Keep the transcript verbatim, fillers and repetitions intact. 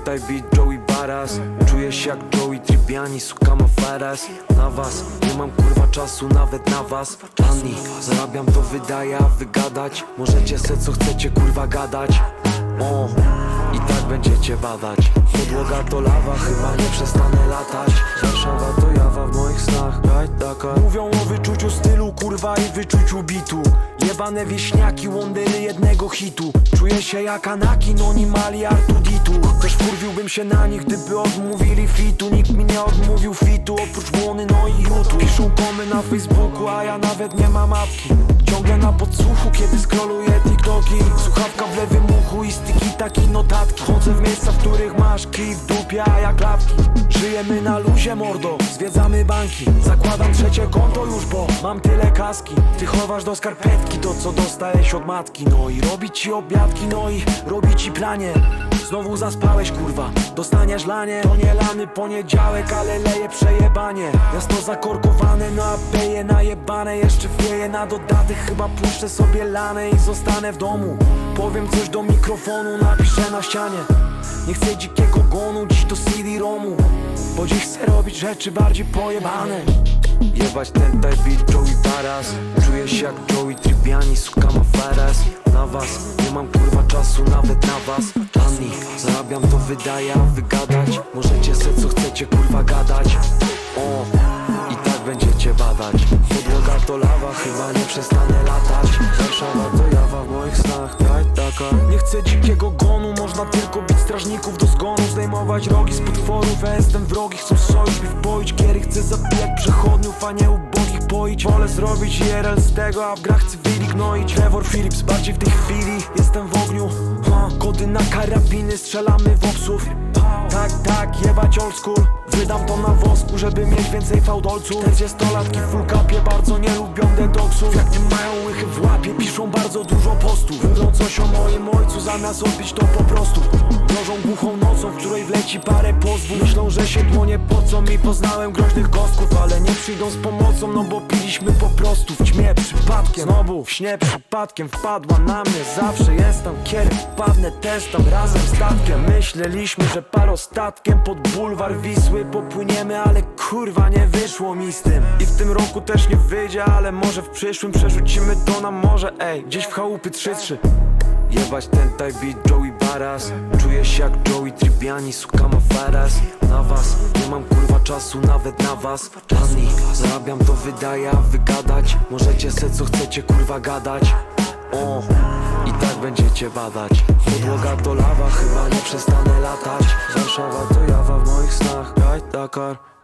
ten beat Joey Baras. Czuję się jak Joey Tribbiani, suka ma faras. Na was, nie mam kurwa czasu nawet na was. Ani, zarabiam to wydaje, a wygadać możecie se co chcecie kurwa gadać. O, i tak będziecie badać. Podłoga to lawa, chyba nie przestanę latać. Warszawa to jawa w moich snach, right Dakar. Mówią o wyczuciu stylu kurwa i wyczuciu bitu. Jebane wieśniaki, wondery jednego hitu. Czuję się jak Anakin, oni mali Artuditu. Też wkurwiłbym się na nich, gdyby odmówili fitu. Nikt mi nie odmówił fitu, oprócz Błony, no i YouTube. Piszą komy na Facebooku, a ja nawet nie mam apki. Ciągle na podsłuchu, kiedy scrolluję TikToki. Słuchawka w lewym uchu i styki, taki notatki. Chodzę w miejsca, w których masz kij w dupie, a ja klapki. Żyjemy na luzie mordo, zwiedzamy banki. Zakładam trzecie konto już, bo mam tyle kaski. Ty chowasz do skarpetki to, co dostałeś od matki. No i robi ci obiadki, no i robi ci pranie. Znowu zaspałeś kurwa, dostaniesz lanie. To nie lany poniedziałek, ale leje przejebanie. Miasto zakorkowane, no a peje najebane. Jeszcze wieje na dodatek, chyba puszczę sobie lanę i zostanę w domu. Powiem coś do mikrofonu, napiszę na ścianie. Nie chcę dzikiego gonu, dziś to C D-romu. Bo dziś chcę robić rzeczy bardziej pojebane. Jebać ten type beat Joey Baras. Czuję się jak Joey Tribbiani, suka ma faras. Na was, nie mam kurwa czasu nawet na was. Ani, zarabiam to wydaje, a wygadać możecie se co chcecie kurwa gadać. O, i tak będziecie badać. Podłoga to lawa, chyba nie przestanę latać. Warszawa to jawa w moich snach, right Dakar. Nie chcę dzikiego gonu, można tylko bić strażników do zgonu. Zdejmować rogi z potworów, ja jestem wrogi. Chcą sojusz mi wboić, giery chcę zabijać przechodniów, a nie ubogich poić. Wolę zrobić I R L z tego, a w grach cywili gnoić. Trevor Phillips, bardziej w tej chwili jestem w ogniu. ha, Kody na karabiny, strzelamy w obsów. Tak, tak, jebać old school. Wydam to na wosku, żeby mieć więcej fałdolców. Czterdziestolatki w full capie bardzo nie lubią detoksów. Jak nie mają łychy w łapie, piszą bardzo dużo postów. Mówią coś o moim ojcu, zamiast odbić to po prostu. Grożą głuchą nocą, w której wleci parę pozwów. Myślą, że się dłonie pocą i poznałem groźnych kostków. Ale nie przyjdą z pomocą, no bo piliśmy po prostu w ćmie przypadkiem. Znowu w śnie przypadkiem wpadła na mnie. Zawsze jestem, kiedy wpadnę też tam razem z statkiem. Myśleliśmy, że parostatkiem pod bulwar Wisły popłyniemy, ale kurwa nie wyszło mi z tym. I w tym roku też nie wyjdzie, ale może w przyszłym przerzucimy to na morze. Ej, gdzieś w chałupy trzy trzy. Jebać ten type beat Joey Baras. Czuję się jak Joey Tribbiani, suka ma faras. Na was, nie mam kurwa czasu nawet na was. Ani, zarabiam to wydaje, a wygadać możecie se co chcecie kurwa gadać. O, i tak będziecie badać. Podłoga to lawa, chyba nie przestanę latać. Warszawa to jawa w moich snach, right Dakar.